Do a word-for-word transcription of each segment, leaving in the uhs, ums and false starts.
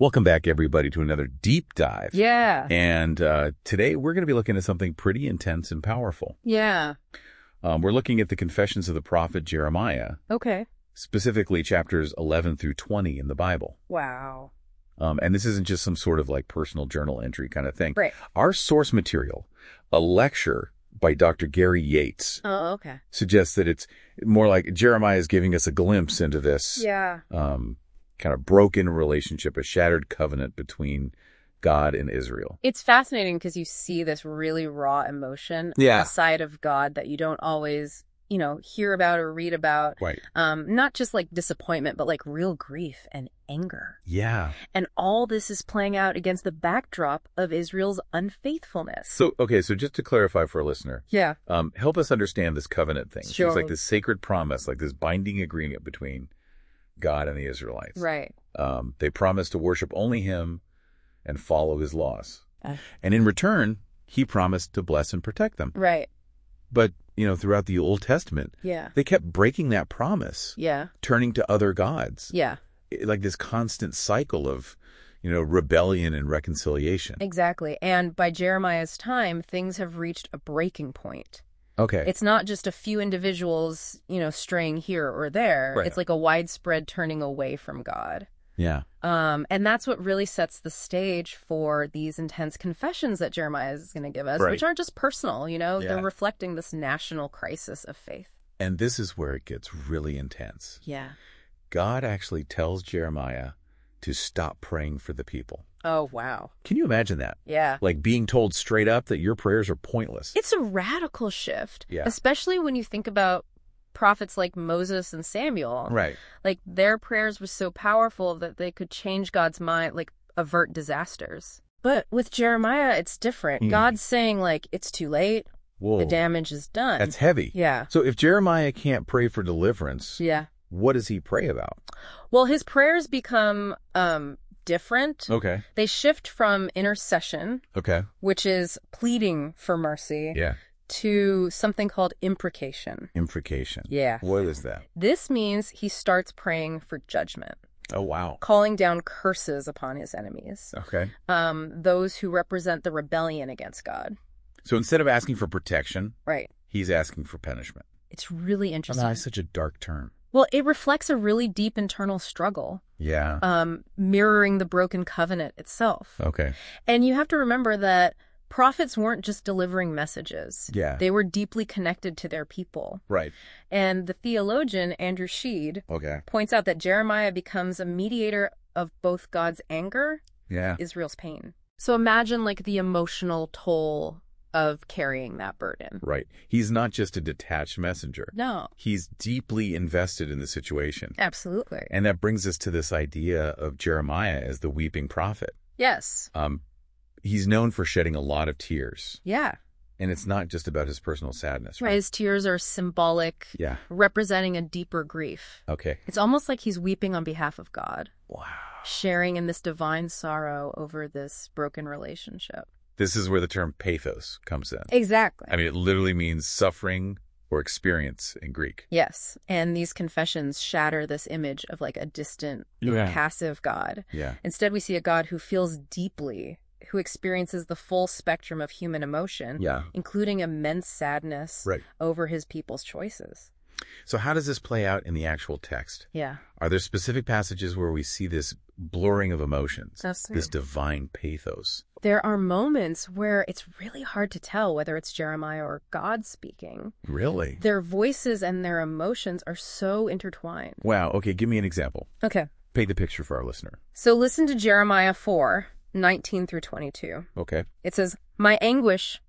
Welcome back, everybody, to another deep dive. Yeah. And uh, today we're going to be looking at something pretty intense and powerful. Yeah. Um, we're looking at the Confessions of the Prophet Jeremiah. Okay. Specifically chapters eleven through twenty in the Bible. Wow. Um, and this isn't just some sort of like personal journal entry kind of thing. Right. Our source material, a lecture by Doctor Gary Yates, Oh, okay. suggests that it's more like Jeremiah is giving us a glimpse into this Yeah. um, kind of broken relationship, a shattered covenant between God and Israel. It's fascinating because you see this really raw emotion, Yeah. a side of God that you don't always, you know, hear about or read about. Right. Um, not just like disappointment, but like real grief and anger. Yeah. And all this is playing out against the backdrop of Israel's unfaithfulness. So, okay, so just to clarify for a listener, Yeah. um, help us understand this covenant thing. Sure. It's like this sacred promise, like this binding agreement between God and the Israelites. Right. Um, they promised to worship only him and follow his laws. Uh. And in return, he promised to bless and protect them. Right. But, you know, throughout the Old Testament, Yeah. they kept breaking that promise, Yeah. turning to other gods. Yeah. It- like this constant cycle of, you know, rebellion and reconciliation. Exactly. And by Jeremiah's time, things have reached a breaking point. Okay. It's not just a few individuals, you know, straying here or there. Right. It's like a widespread turning away from God. Yeah. Um, and that's what really sets the stage for these intense confessions that Jeremiah is going to give us, Right. which aren't just personal, you know, Yeah. they're reflecting this national crisis of faith. And this is where it gets really intense. Yeah. God actually tells Jeremiah to stop praying for the people. Oh, wow. Can you imagine that? Yeah. Like being told straight up that your prayers are pointless. It's a radical shift, Yeah. especially when you think about prophets like Moses and Samuel. Right. Like their prayers were so powerful that they could change God's mind, like avert disasters. But with Jeremiah, it's different. Hmm. God's saying like, it's too late. Whoa. The damage is done. That's heavy. Yeah. So if Jeremiah can't pray for deliverance, Yeah. what does he pray about? Well, his prayers become um, different. Okay. They shift from intercession, Okay. which is pleading for mercy, Yeah. to something called imprecation. Imprecation. Yeah. What is that? This means he starts praying for judgment, Oh, wow. calling down curses upon his enemies, Okay. um, those who represent the rebellion against God. So instead of asking for protection, Right. he's asking for punishment. It's really Oh, interesting. that's such a dark term. Well, it reflects a really deep internal struggle, Yeah. um, mirroring the broken covenant itself. Okay. And you have to remember that prophets weren't just delivering messages. Yeah. They were deeply connected to their people. Right. And the theologian, Andrew Sheed, Okay. points out that Jeremiah becomes a mediator of both God's anger, Yeah. Israel's pain. So imagine like the emotional toll of carrying that burden. Right. He's not just a detached messenger. No, He's deeply invested in the situation. absolutely. And that brings us to this idea of Jeremiah as the weeping prophet. Yes. Um, he's known for shedding a lot of tears. Yeah. And it's not just about his personal sadness, Right. right? His tears are symbolic, Yeah. representing a deeper grief. Okay. It's almost like he's weeping on behalf of God, Wow. sharing in this divine sorrow over this broken relationship. This is where the term pathos comes in. Exactly. I mean, it literally means suffering or experience in Greek. Yes. And these confessions shatter this image of like a distant, Yeah. passive God. Yeah. Instead, we see a God who feels deeply, who experiences the full spectrum of human emotion, Yeah. including immense sadness Right. over his people's choices. So how does this play out in the actual text? Yeah. Are there specific passages where we see this blurring of emotions, That's this divine pathos? There are moments where it's really hard to tell whether it's Jeremiah or God speaking. Really? Their voices and their emotions are so intertwined. Wow. Okay, give me an example. Okay. Paint the picture for our listener. So listen to Jeremiah four, nineteen through twenty-two. Okay. It says, My anguish,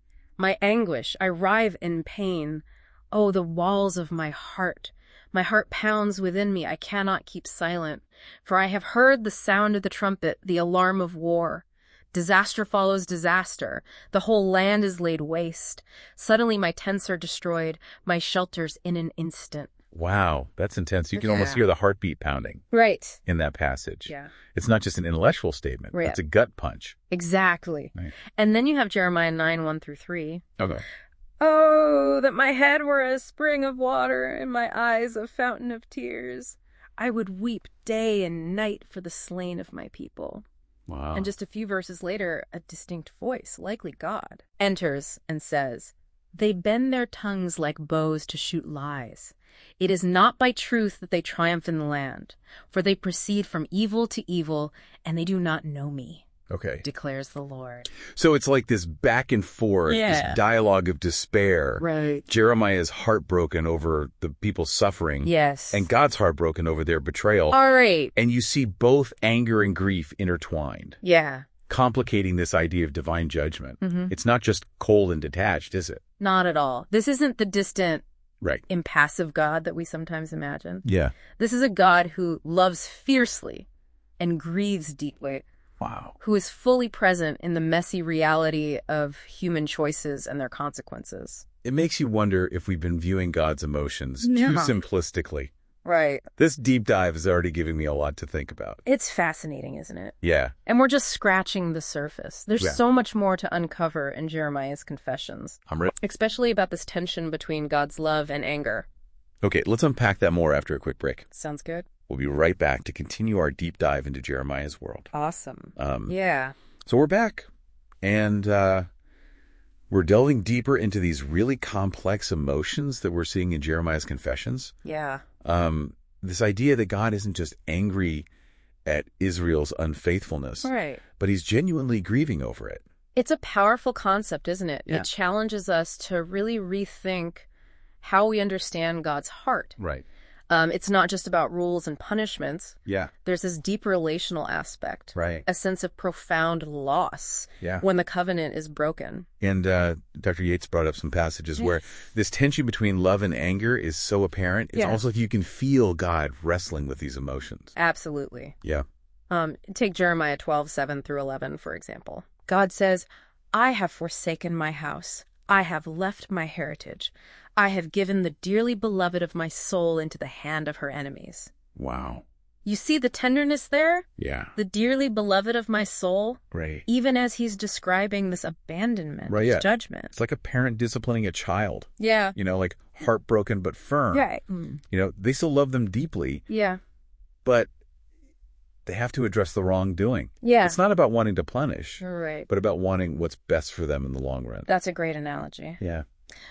my anguish, I writhe in pain. Oh, the walls of my heart. My heart pounds within me. I cannot keep silent. For I have heard the sound of the trumpet, the alarm of war. Disaster follows disaster. The whole land is laid waste. Suddenly my tents are destroyed, my shelters in an instant. Wow, that's intense. You can Yeah. almost hear the heartbeat pounding Right. in that passage. Yeah. It's not just an intellectual statement. Right. It's a gut punch. Exactly. Right. And then you have Jeremiah nine, one through three. Okay. Oh, that my head were a spring of water and my eyes a fountain of tears. I would weep day and night for the slain of my people. Wow. And just a few verses later, a distinct voice, likely God, enters and says, they bend their tongues like bows to shoot lies. It is not by truth that they triumph in the land, for they proceed from evil to evil, and they do not know me, Okay. declares the Lord. So it's like this back and forth, Yeah. this dialogue of despair. Right. Jeremiah is heartbroken over the people suffering. Yes. And God's heartbroken over their betrayal. All right. And you see both anger and grief intertwined, Yeah. complicating this idea of divine judgment. Mhm. It's not just cold and detached, is it? Not at all. This isn't the distant, Right. impassive God that we sometimes imagine. Yeah. This is a God who loves fiercely and grieves deeply, Wow. who is fully present in the messy reality of human choices and their consequences. It makes you wonder if we've been viewing God's emotions Yeah. too simplistically. Right. This deep dive is already giving me a lot to think about. It's fascinating, isn't it? Yeah. And we're just scratching the surface. There's Yeah. so much more to uncover in Jeremiah's confessions, I'm ready. especially about this tension between God's love and anger. Okay, let's unpack that more after a quick break. Sounds good. We'll be right back to continue our deep dive into Jeremiah's world. Awesome. Um, Yeah. So we're back, and uh, we're delving deeper into these really complex emotions that we're seeing in Jeremiah's confessions. Yeah. Um, this idea that God isn't just angry at Israel's unfaithfulness, Right. but he's genuinely grieving over it. It's a powerful concept, isn't it? Yeah. It challenges us to really rethink how we understand God's heart. Right. Um, it's not just about rules and punishments. Yeah. There's this deep relational aspect, Right. a sense of profound loss Yeah. when the covenant is broken. And uh, Doctor Yates brought up some passages where this tension between love and anger is so apparent. It's Yeah. almost like you can feel God wrestling with these emotions. Absolutely. Yeah. Um, take Jeremiah twelve, seven through eleven, for example. God says, I have forsaken my house. I have left my heritage. I have given the dearly beloved of my soul into the hand of her enemies. Wow. You see the tenderness there? Yeah. The dearly beloved of my soul, Right. even as he's describing this abandonment, Right, this yeah. judgment. It's like a parent disciplining a child, Yeah. you know, like heartbroken but firm. Right. Mm. You know, they still love them deeply, Yeah. but they have to address the wrongdoing. Yeah. It's not about wanting to punish, Right. but about wanting what's best for them in the long run. That's a great analogy. Yeah.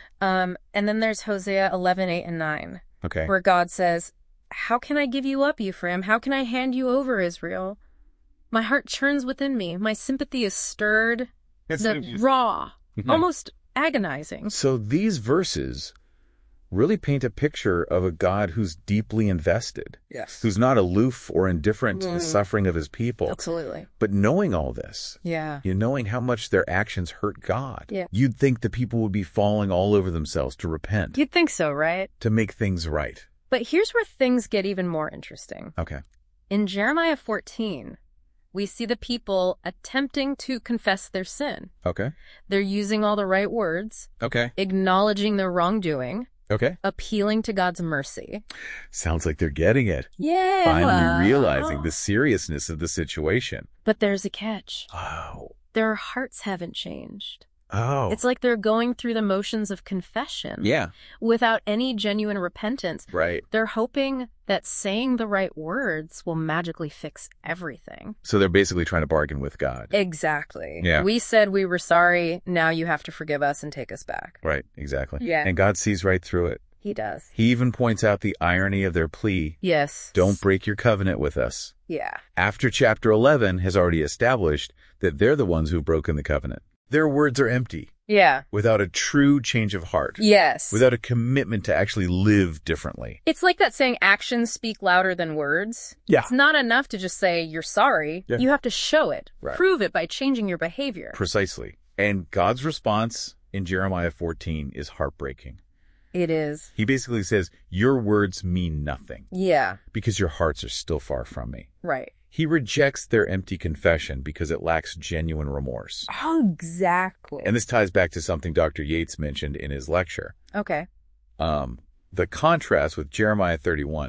Um, and then there's Hosea eleven, eight and nine, Okay. where God says, how can I give you up, Ephraim? How can I hand you over, Israel? My heart churns within me. My sympathy is stirred, the raw, Mhm. almost agonizing. So these verses really paint a picture of a God who's deeply invested, Yes. who's not aloof or indifferent to the Mm. suffering of his people. Absolutely. But knowing all this, Yeah. you know, knowing how much their actions hurt God, Yeah. you'd think the people would be falling all over themselves to repent, You'd think so, right? to make things right. But here's where things get even more interesting. Okay. In Jeremiah fourteen, we see the people attempting to confess their sin. Okay. They're using all the right words, Okay. acknowledging their wrongdoing, Okay. appealing to God's mercy. Sounds like they're getting it. Yeah. Finally realizing the seriousness of the situation. But there's a catch. Oh. Their hearts haven't changed. Oh. It's like they're going through the motions of confession Yeah. without any genuine repentance. Right. They're hoping that saying the right words will magically fix everything. So they're basically trying to bargain with God. Exactly. Yeah. We said we were sorry. Now you have to forgive us and take us back. Right. Exactly. Yeah. And God sees right through it. He does. He even points out the irony of their plea. Yes. Don't break your covenant with us. Yeah. After chapter eleven has already established that they're the ones who've broken the covenant. Their words are empty, Yeah. without a true change of heart, Yes. without a commitment to actually live differently. It's like that saying actions speak louder than words. Yeah. It's not enough to just say you're sorry. Yeah. You have to show it. Right. Prove it by changing your behavior. Precisely. And God's response in Jeremiah fourteen is heartbreaking. It is. He basically says, your words mean nothing Yeah. because your hearts are still far from me. Right. He rejects their empty confession because it lacks genuine remorse. Oh, exactly. And this ties back to something Doctor Yates mentioned in his lecture. Okay. Um, the contrast with Jeremiah thirty-one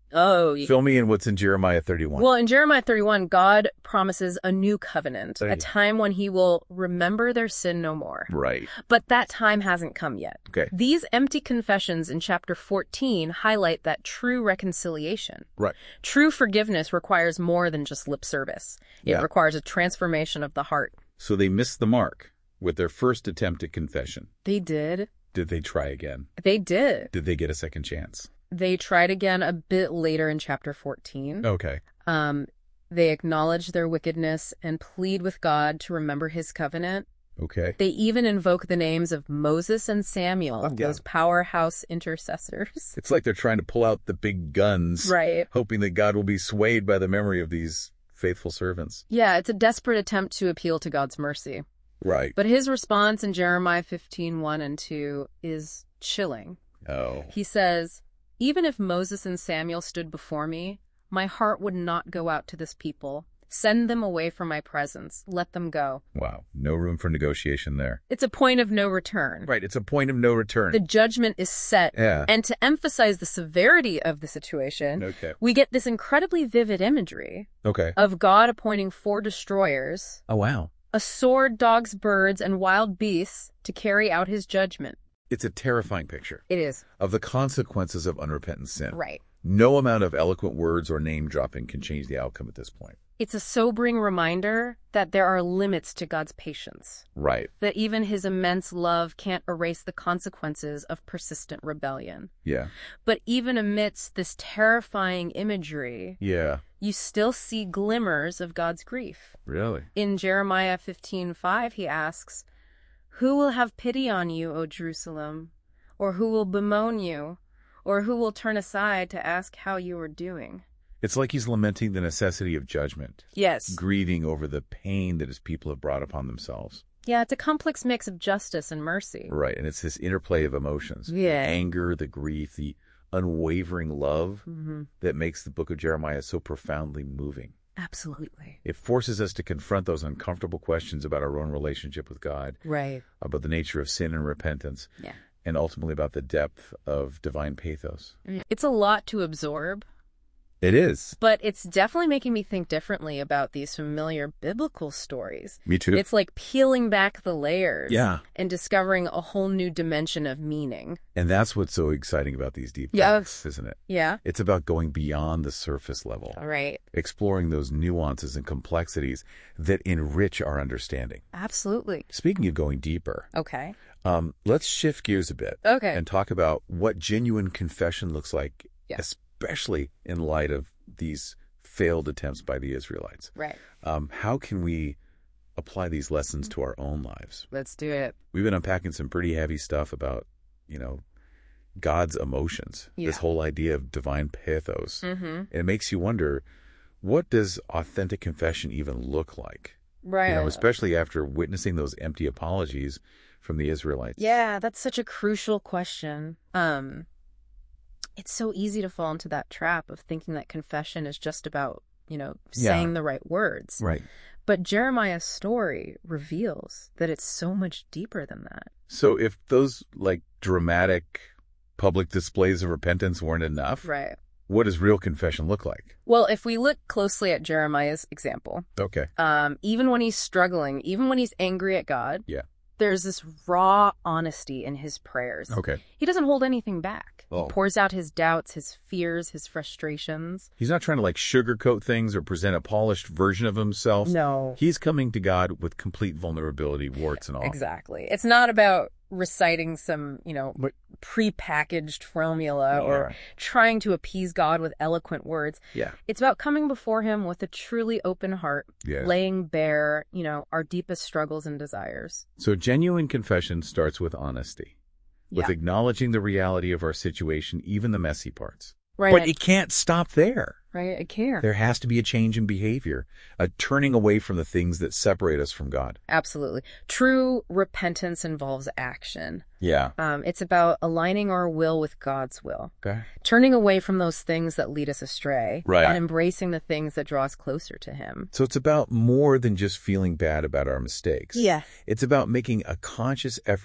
Oh, yeah. Fill me in what's in Jeremiah thirty-one. Well, in Jeremiah thirty-one, God promises a new covenant, Right. a time when he will remember their sin no more. Right. But that time hasn't come yet. Okay. These empty confessions in chapter fourteen highlight that true reconciliation. Right. True forgiveness requires more than just lip service. It Yeah. requires a transformation of the heart. So they missed the mark with their first attempt at confession. They did. Did they try again? They did. Did they get a second chance? They tried again a bit later in chapter fourteen. Okay. Um, they acknowledge their wickedness and plead with God to remember his covenant. Okay. They even invoke the names of Moses and Samuel, Oh, yeah. those powerhouse intercessors. It's like they're trying to pull out the big guns, Right. hoping that God will be swayed by the memory of these faithful servants. Yeah, it's a desperate attempt to appeal to God's mercy. Right. But his response in Jeremiah fifteen, one and two is chilling. Oh. He says, "Even if Moses and Samuel stood before me, my heart would not go out to this people. Send them away from my presence. Let them go." Wow. No room for negotiation there. It's a point of no return. Right. It's a point of no return. The judgment is set. Yeah. And to emphasize the severity of the situation, Okay. we get this incredibly vivid imagery Okay. of God appointing four destroyers, Oh, wow. a sword, dogs, birds, and wild beasts to carry out his judgment. It's a terrifying picture It is. of the consequences of unrepentant sin. Right. No amount of eloquent words or name dropping can change the outcome at this point. It's a sobering reminder that there are limits to God's patience, Right. that even his immense love can't erase the consequences of persistent rebellion. Yeah. But even amidst this terrifying imagery, Yeah. you still see glimmers of God's grief. Really? In Jeremiah fifteen five, he asks, "Who will have pity on you, O Jerusalem? Or who will bemoan you? Or who will turn aside to ask how you are doing?" It's like he's lamenting the necessity of judgment, Yes. grieving over the pain that his people have brought upon themselves. Yeah, it's a complex mix of justice and mercy. Right. And it's this interplay of emotions. Yeah. The anger, the grief, the unwavering love Mm-hmm. that makes the book of Jeremiah so profoundly moving. Absolutely. It forces us to confront those uncomfortable questions about our own relationship with God, Right. about the nature of sin and repentance, Yeah. and ultimately about the depth of divine pathos. It's a lot to absorb, It is. but it's definitely making me think differently about these familiar biblical stories. Me too. It's like peeling back the layers Yeah. and discovering a whole new dimension of meaning. And that's what's so exciting about these deep Yes. dives, isn't it? Yeah. It's about going beyond the surface level, All right. exploring those nuances and complexities that enrich our understanding. Absolutely. Speaking of going deeper, Okay. um, let's shift gears a bit Okay. and talk about what genuine confession looks like, Yeah. especially in light of these failed attempts by the Israelites. Right. Um, how can we apply these lessons to our own lives? Let's do it. We've been unpacking some pretty heavy stuff about, you know, God's emotions, Yeah. this whole idea of divine pathos. Mm-hmm. It makes you wonder, what does authentic confession even look like? Right. You know, especially after witnessing those empty apologies from the Israelites. Yeah, that's such a crucial question. Um, it's so easy to fall into that trap of thinking that confession is just about, you know, Yeah. saying the right words. Right. But Jeremiah's story reveals that it's so much deeper than that. So if those like dramatic public displays of repentance weren't enough, Right. what does real confession look like? Well, if we look closely at Jeremiah's example, Okay. um, even when he's struggling, even when he's angry at God, Yeah. there's this raw honesty in his prayers. Okay. He doesn't hold anything back. Oh. He pours out his doubts, his fears, his frustrations. He's not trying to like sugarcoat things or present a polished version of himself. No. He's coming to God with complete vulnerability, warts and all. Exactly. It's not about reciting some, you know, But- prepackaged formula or Yeah. trying to appease God with eloquent words. Yeah. It's about coming before him with a truly open heart, Yeah. laying bare, you know, our deepest struggles and desires. So genuine confession starts with honesty, with Yeah. acknowledging the reality of our situation, even the messy parts. Right. But it can't stop there. Right. I care. There has to be a change in behavior, a turning away from the things that separate us from God. Absolutely. True repentance involves action. Yeah. Um, it's about aligning our will with God's will, Okay. turning away from those things that lead us astray, Right. and embracing the things that draw us closer to him. So it's about more than just feeling bad about our mistakes. Yeah. It's about making a conscious effort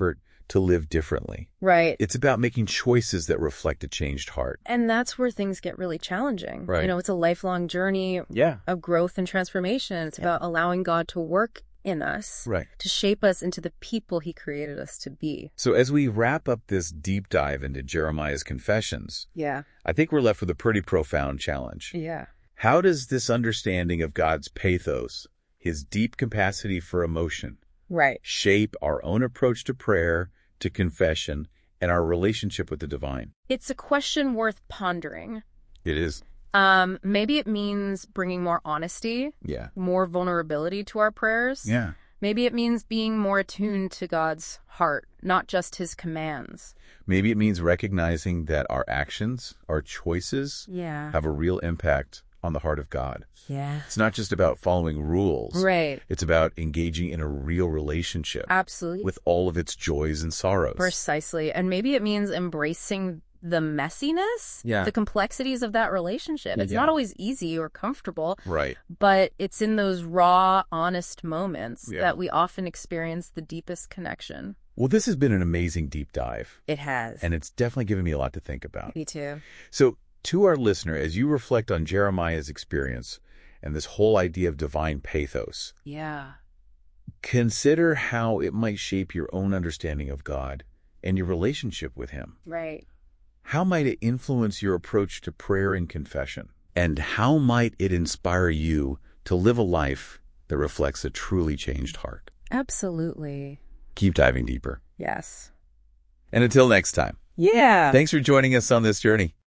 to live differently. Right. It's about making choices that reflect a changed heart. And that's where things get really challenging. Right. You know, it's a lifelong journey Yeah. of growth and transformation. It's about allowing God to work in us, Right. to shape us into the people he created us to be. So as we wrap up this deep dive into Jeremiah's confessions, Yeah. I think we're left with a pretty profound challenge. Yeah. How does this understanding of God's pathos, his deep capacity for emotion, Right. shape our own approach to prayer, to confession, and our relationship with the divine? It's a question worth pondering. It is. Um, maybe it means bringing more honesty, Yeah. more vulnerability to our prayers. Yeah. Maybe it means being more attuned to God's heart, not just his commands. Maybe it means recognizing that our actions, our choices, Yeah. have a real impact on the heart of God. Yeah. It's not just about following rules. Right. It's about engaging in a real relationship Absolutely. with all of its joys and sorrows. Precisely. And maybe it means embracing the messiness, Yeah. the complexities of that relationship. It's Yeah. not always easy or comfortable, Right. but it's in those raw, honest moments Yeah. that we often experience the deepest connection. Well, this has been an amazing deep dive, It has. and it's definitely given me a lot to think about. Me too. So, to our listener, as you reflect on Jeremiah's experience and this whole idea of divine pathos, Yeah. consider how it might shape your own understanding of God and your relationship with him. Right. How might it influence your approach to prayer and confession? And how might it inspire you to live a life that reflects a truly changed heart? Absolutely. Keep diving deeper. Yes. And until next time, Yeah. thanks for joining us on this journey.